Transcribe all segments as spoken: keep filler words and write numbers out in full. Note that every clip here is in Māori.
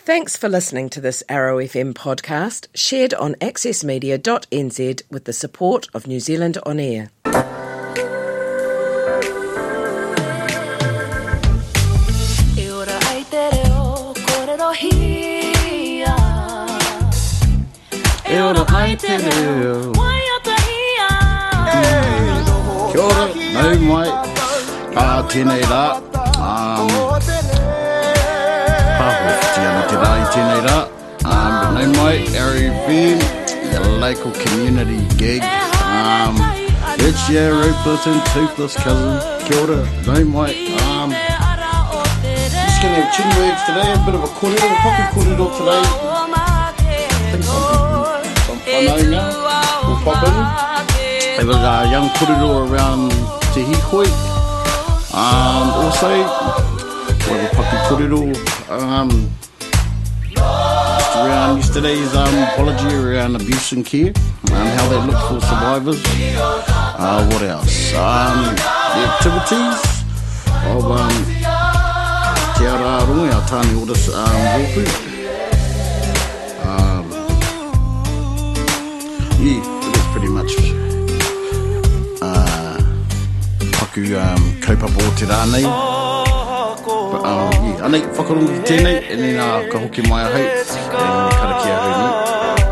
Thanks for listening to this Arrow F M podcast, shared on access media dot n z with the support of New Zealand On Air. Kia ora, nau mai, uh, tēnei rā, um, pāhoti ana te rai tēnei rā, um, nau mai, Arrow F M, the local community gig, um, it's your ruthless and toothless cousin, kia ora, nau mai, um, just gonna have chin wags today, a bit of a kōrero, a pocket kōrero today, I think some people, some whanaunga will pop in. There was a young kōrero around Te Hikoi. Um, also, we have a paki kōrero um, just around yesterday's um, apology around abuse and care, um, how they look for survivors. Uh, what else? Um, the activities of um, Te Ararongo, our Tāne Oris um, Ropu. Um, yeah, it was pretty much Paku um, kaupapa o te rānei. But, um, yeah, anei, whakarongo ki tēnei, e nei nā ka hoki mai ahau, e me karakia ahau ni.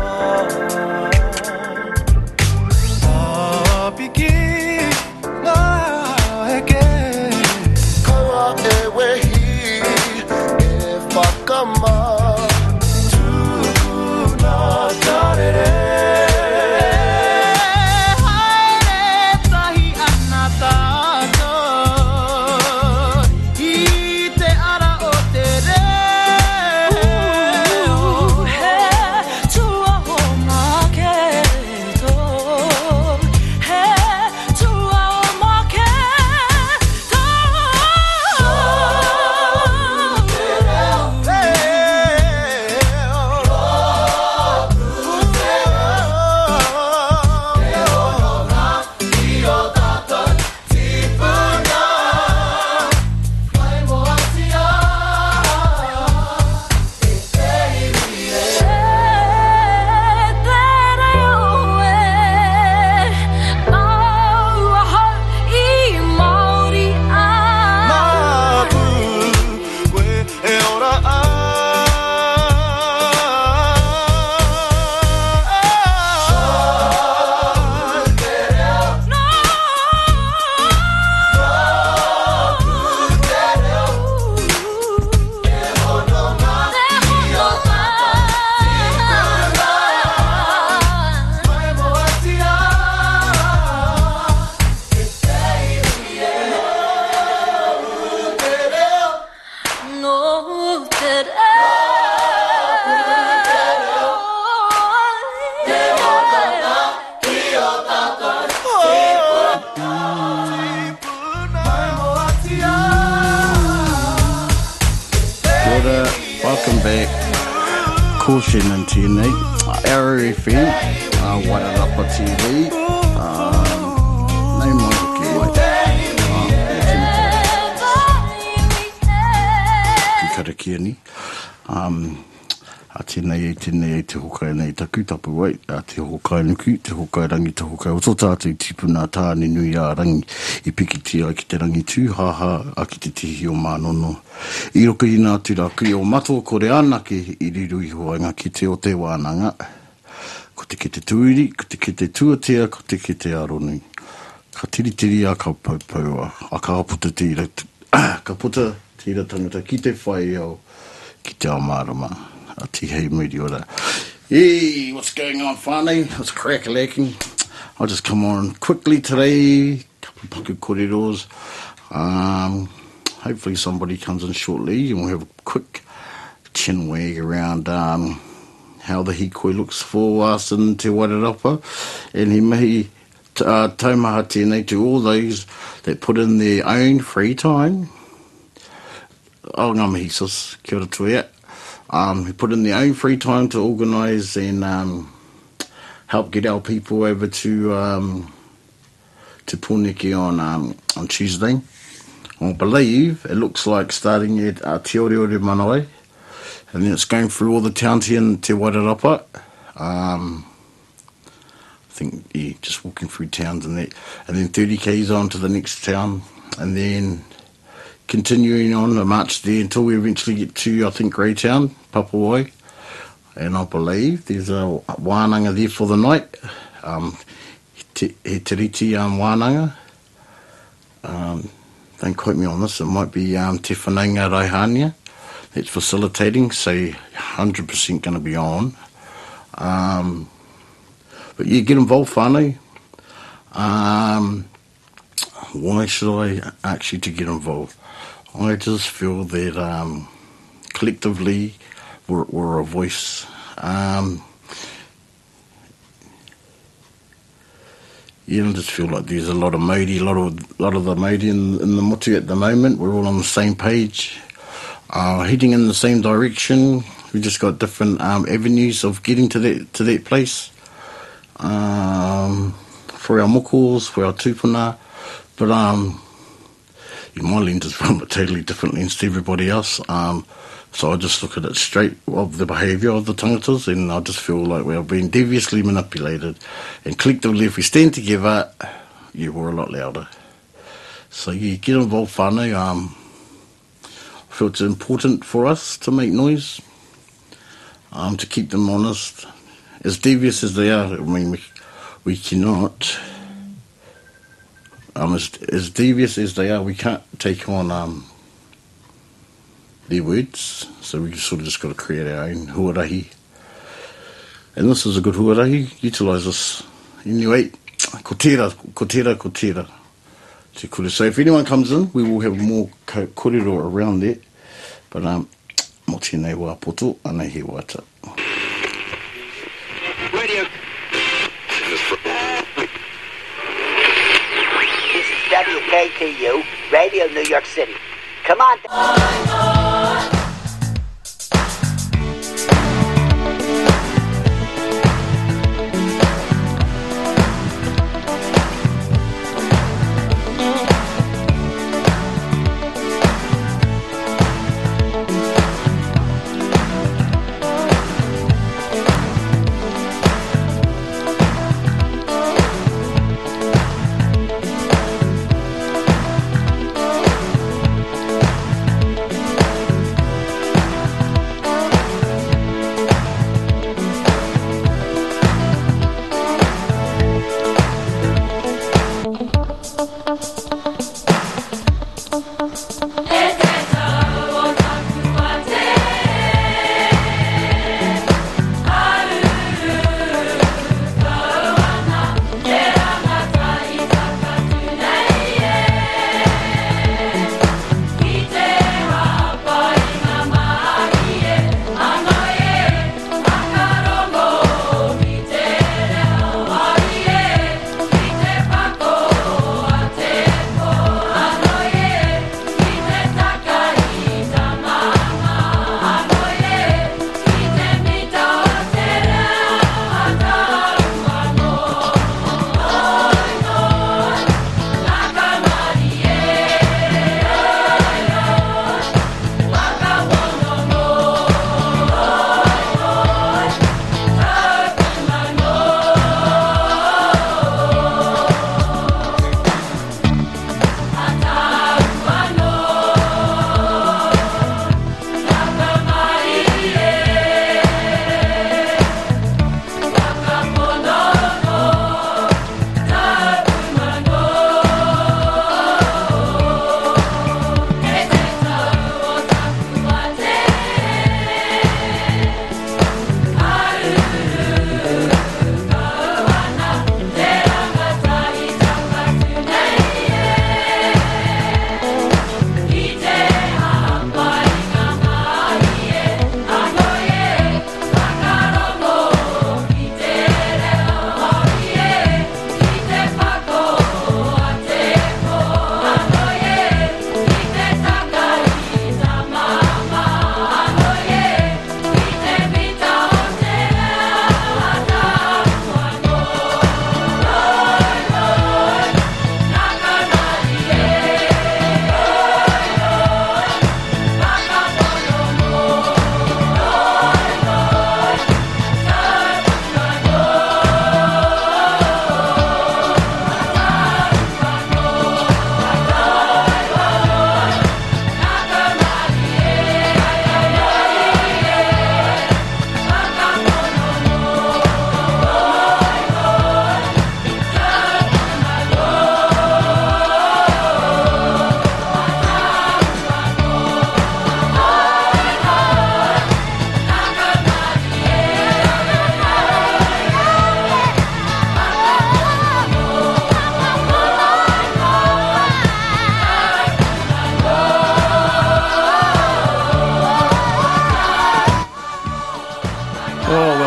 Welcome back, Caution and tēnei, Arrow F M, uh, Wairarapa T V, um, nei mai hoki mai, ki karakia ni, um, a tēnei e tēnei e te hokai nei taku tapu wai, a te hokai nuku, te hokai rangi, te hokai oto tātou tipuna tāne nui a rangi, i piki tia ki te rangi tū, haha, a ki te tihi o mānono. I roka i nā tūraki o matua kore anake i riru i hoanga ki te o te wānanga. Ko te ke te tuiri, ko te ke te tuatea, ko te ke te aronui. Ka tiri tiri a ka paupaua, a ka puta tira, ka puta tira tangata ki te whai au, ki te amarama. A ti hei muri ora. Hey, what's going on, whānei? What's crack-a-lacking? I'll just come on quickly today. Couple paku kōreros. Um... Hopefully somebody comes in shortly and we'll have a quick chin wag around um, how the hikoi looks for us in Te Wairarapa. And he may uh, taumaha tēnei to all those that put in their own free time. Oh, ngā mihi sis, kia ora tuia. Um, who put in their own free time to organise and um, help get our people over to um, to Pōneke on um, on Tuesday. I believe it looks like starting at uh, Te Oreore Manawa And then it's going through all the towns here in Te Wairarapa. Um, I think, yeah, just walking through towns and that. And then thirty kays on to the next town. And then continuing on a march there until we eventually get to, I think, Greytown, Papawai. And I believe there's a wānanga there for the night. Um, he, he te riti um, wānanga. Um, don't quote me on this. It might be um, Te Whanaunga Raihania. That's facilitating, so one hundred percent going to be on. Um, but yeah, get involved, whānau. Um, why should I actually to get involved? I just feel that um, collectively we're, we're a voice. Um, yeah, I just feel like there's a lot of Māori, a lot of lot of the Māori in, in the motu at the moment. We're all on the same page, uh, heading in the same direction. We just got different um, avenues of getting to that to that place. Um, for our mokos, for our tūpuna, but um, yeah, my lens is from a totally different lens to everybody else. Um, so I just look at it straight of the behaviour of the tangatas, and I just feel like we're being deviously manipulated. And collectively, if we stand together, yeah, we're a lot louder. So yeah, get involved, whānau. Um, I feel it's important for us to make noise, um, to keep them honest. As devious as they are, I mean, we, we cannot, um, as, as devious as they are, we can't take on um, their words, so we sort of just got to create our own huarahi. And this is a good huarahi, utilise this. Anyway, ko tērā, ko tērā, ko tērā. Te kore. So if anyone comes in, we will have more kōrero around that. But um, mo tēnei wā poto, anei he wata. Radio. This is W K T U, Radio New York City. Come on. We'll be right back.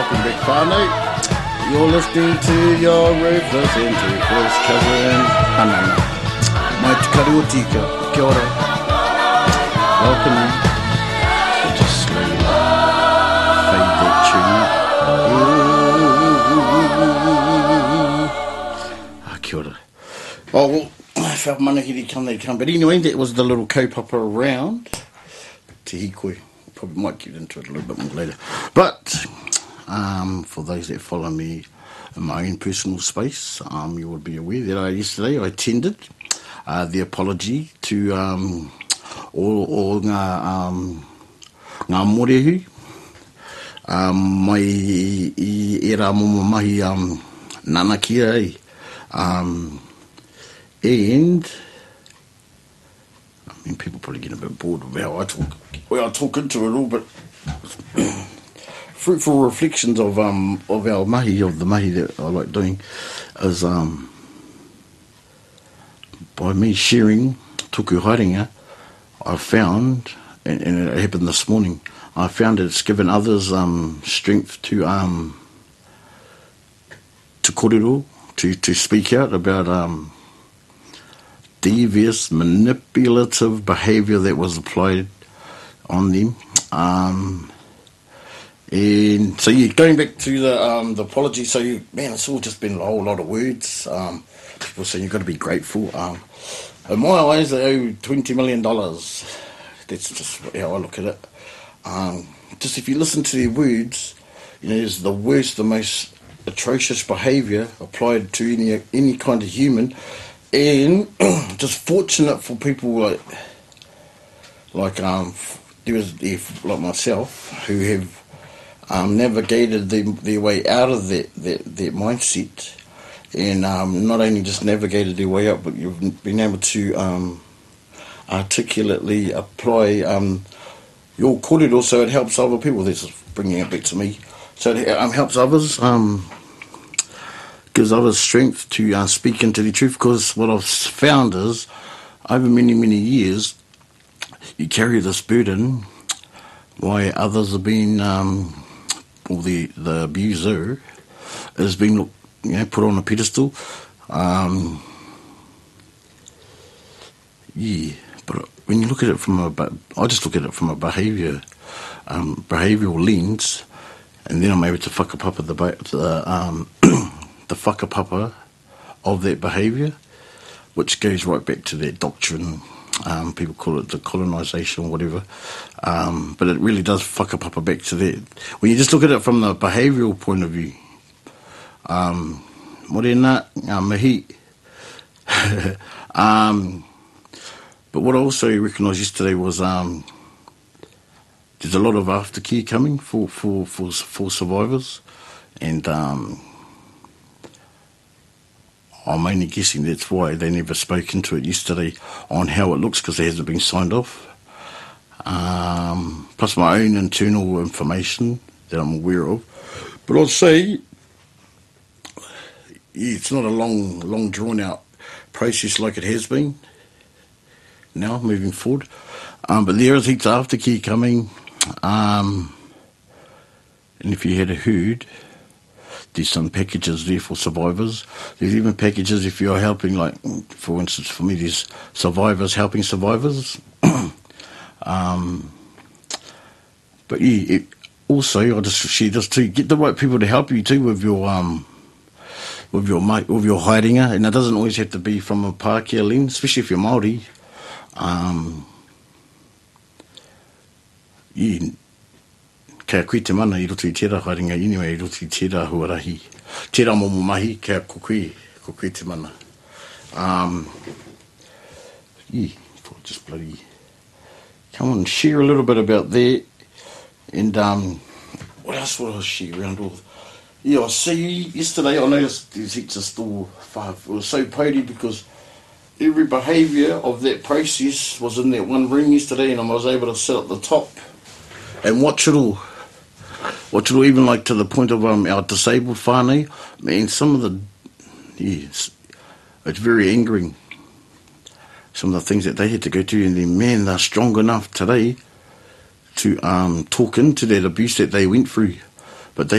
welcome back, whānau. You're listening to your ruthless into first cousin Hanana. Mai te kari o tika, kia ora. Welcome in. We'll just slowly fade that tune. Ah, kia ora. Oh, well, I felt manahiri come come. But anyway, that was the little kaupapa round. Te hikoi. Probably might get into it a little bit more later. But um, for those that follow me in my own personal space, um, you would be aware that I, yesterday I attended uh, the apology to um, all, all ngā, um, ngā morehu. Um, mai i, i era momo mahi um, nanakia ei. Um, and I mean, people probably get a bit bored of how I talk. Well, I talk into it all, but fruitful reflections of um of our mahi, of the mahi that I like doing, is um by me sharing tuku haringa, I found, and, and it happened this morning, I found that it's given others um strength to um to korero, to to speak out about um. devious, manipulative behaviour that was applied on them. Um, and so, yeah, going back to the um, the apology, so, you, man, it's all just been a whole lot of words. Um, people saying you've got to be grateful. Um, in my eyes, they owe twenty million dollars. That's just how I look at it. Um, just if you listen to their words, you know, it's the worst, the most atrocious behaviour applied to any any kind of human. And just fortunate for people like, like um, there was like myself who have um, navigated the, their way out of that that, that mindset, and um, not only just navigated their way out, but you've been able to um, articulately apply um, your korero, so it helps other people. That's bringing it back to me. So it um, helps others. Um, gives others strength to uh, speak into the truth, because what I've found is, over many, many years, you carry this burden why others have been, um, or the, the abuser has been, you know, put on a pedestal. Um, yeah, but when you look at it from a, I just look at it from a behaviour, um, behavioural lens, and then I'm able to whakapapa the, the um, the whakapapa of that behaviour, which goes right back to that doctrine. Um, people call it the colonisation or whatever. Um, but it really does whakapapa back to that. When you just look at it from the behavioural point of view, um, morena, ngā mihi. um, but what I also recognised yesterday was um, there's a lot of aftercare coming for, for, for, for survivors, and um, I'm only guessing that's why they never spoke into it yesterday on how it looks, because it hasn't been signed off. Um, plus my own internal information that I'm aware of. But I'll say, yeah, it's not a long, long drawn-out process like it has been now, moving forward. Um, but there is heaps of aftercare coming. Um, and if you had heard, there's some packages there for survivors. There's even packages if you're helping, like, for instance, for me, there's survivors helping survivors. um, but yeah, it, also, I just share this too, get the right people to help you too with your um, with your with your haringa, and it doesn't always have to be from a Pākehā lens, especially if you're Māori. Um, yeah, kia koe te mana I roto I tērā haringa, anyway, I roto I tērā huarahi. Tērā momo mahi, kia ko koe, ko koe te mana. Um, yeah, just bloody come on, share a little bit about that. And um, what else would I share around all? Yeah, I see, yesterday I noticed there's heaps of still five. It was so pody because every behaviour of that process was in that one room yesterday, and I was able to sit at the top and watch it all. Watch it all, even like to the point of um, our disabled whānau. Man, some of the, yeah, it's, it's very angering. Some of the things that they had to go to, and then, man, they're strong enough today to um, talk into that abuse that they went through. But they had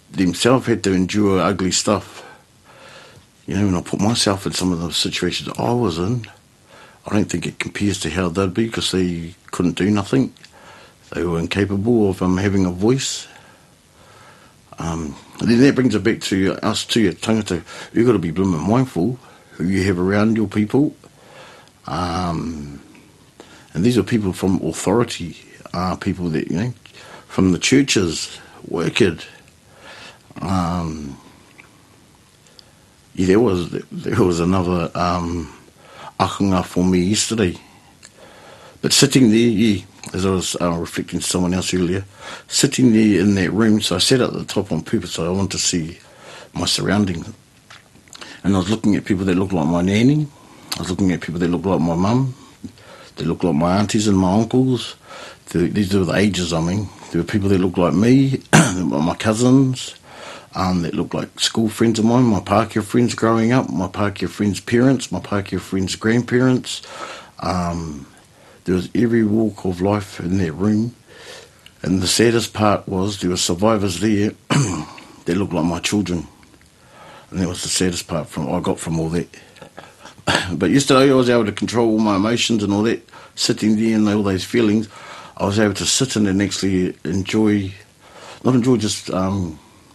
themselves had to endure ugly stuff. You know, when I put myself in some of the situations I was in, I don't think it compares to how they'd be, because they couldn't do nothing. They were incapable of um, having a voice. Um, and then that brings it back to us too, tangata. You've got to be blooming mindful who you have around your people. Um, and these are people from authority, uh, people that, you know, from the churches, worked. Um, yeah, there was there was another um, ahunga for me yesterday. But sitting there, yeah, as I was uh, reflecting to someone else earlier, sitting there in that room, so I sat at the top on purpose, so I wanted to see my surroundings. And I was looking at people that looked like my nanny. I was looking at people that looked like my mum. They looked like my aunties and my uncles. These were the ages, I mean. There were people that looked like me, my cousins, um, that looked like school friends of mine, my Pākehā friends growing up, my Pākehā friends' parents, my Pākehā friends' grandparents. Um, there was every walk of life in that room. And the saddest part was there were survivors there that looked like my children. And that was the saddest part from I got from all that. But yesterday I was able to control all my emotions and all that, sitting there and all those feelings. I was able to sit in and actually enjoy, not enjoy, just, um,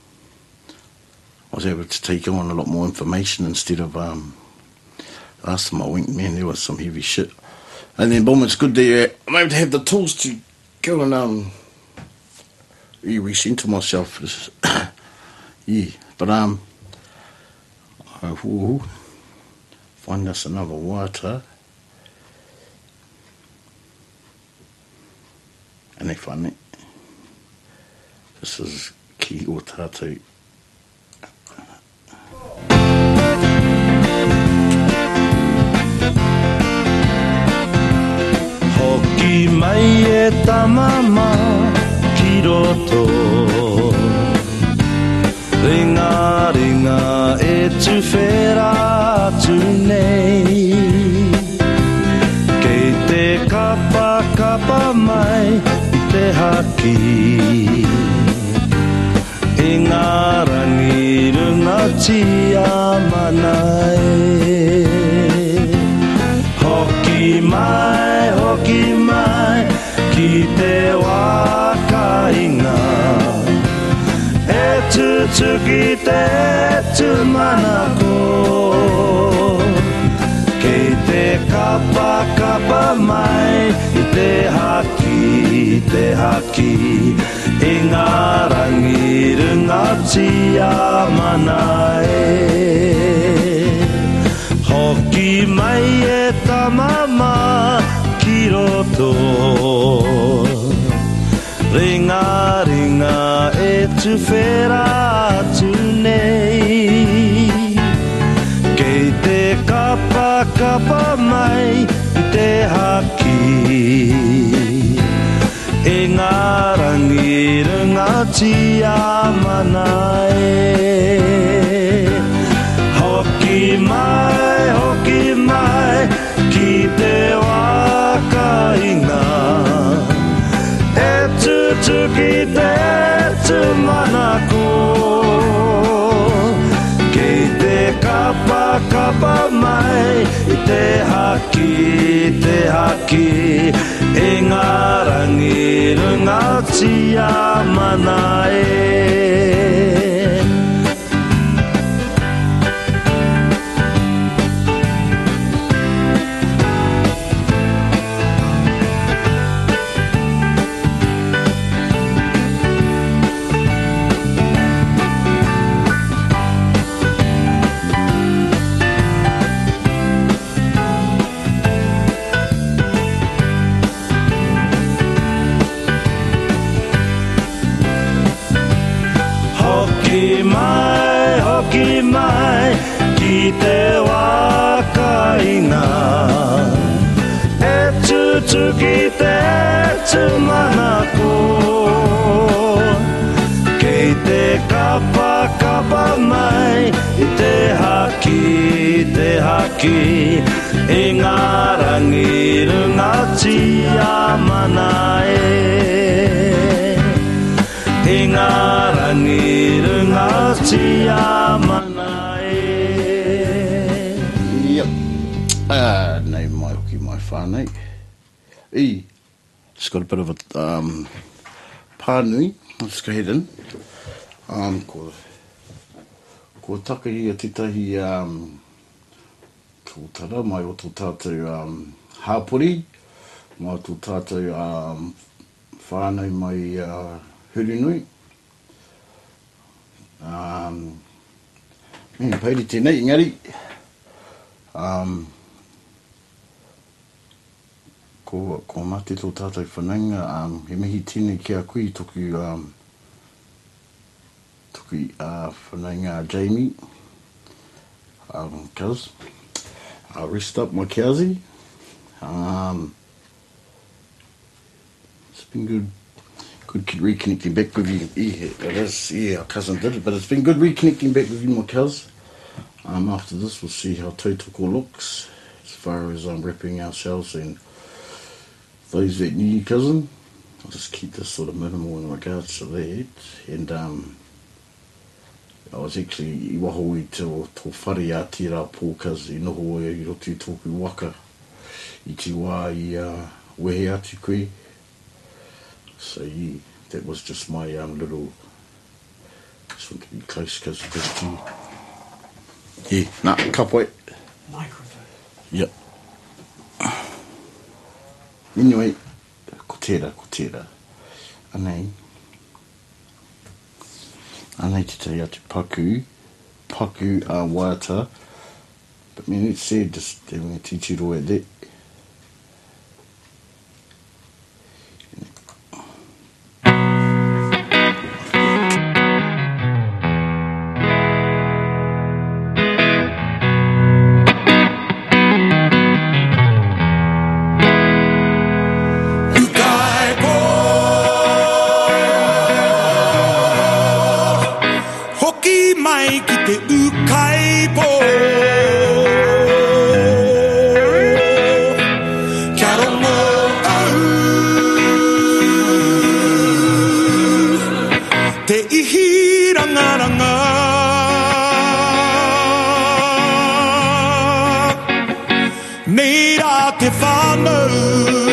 I was able to take on a lot more information instead of, um, last time I went, man, there was some heavy shit. And then, boom, it's good that uh, I'm able to have the tools to go and, um, recenter myself. Yeah, but, um, I will find us another water. And they find it. This is ki o tātou. Hoki mai e tamama ki roto, ringa ringa e tu whera tu nei, kei te kapa kapa mai te haki, e ngā rangi runga tia manai. Hoki mai, hoki mai, ki te wakainga, e tutu ki te tu manako, kei te kapa kapa mai i te haki, te haki, e ngā rangi runga tia manai. Hoki mai e tamama ki roto, ringa ringa e tu whera tu nei, kei te kapa kapa mai i te haki, e ngā rangi runga tia manai. Hoki mai, hoki mai, ki te wakainga, e tutu ki te tu manako, kei te kapa kapa mai i te haki, te haki, e ngā rangi runga tia manai. Hoki mai, hoki mai, ki te wakainga, e tutu ki te tu manako, kei te kapa kapa mai i te haki, te haki, e ngā rangi runga tia manai. E runga rangi runga tia mana e. Yep. Uh, nei mai hoki mai whānei. E, just got a bit of a um, pānui. Let's go ahead in. Um, ko, ko taka hi a titahi um, tōtara mai o tō tātou um, hāpori, mai o tō tātou um, whānei mai uh, Hurunui. Um, mm, pairi tēnei, engari. Um, ko, ko mate tō tātou whananga, um, he mihi tēnei kia kui toku, um, toku uh, whananga Jamie, um, cuz, uh, rest up my cowsy. Um, it's been good. Good reconnecting back with you. Yeah, it is. Yeah, our cousin did it, but it's been good reconnecting back with you, my cuz. Um, after this, we'll see how Tautoko looks as far as um, wrapping ourselves and those that knew you, cousin. I'll just keep this sort of minimal in regards to that. And um, I was actually i waho i tō tō whare a tērā pō, cuz i noho e i rotu tōku waka i te wā i uh, wehe atu koe. So yeah, that was just my um, little, just want to be close because of this too. Yeah, nah, kapoi. Microphone. Yep. Anyway, ko tērā, ko tērā. Anei, anei te tei atu paku, paku a uh, waiata, but me it said just having a titiro at that. Te whānau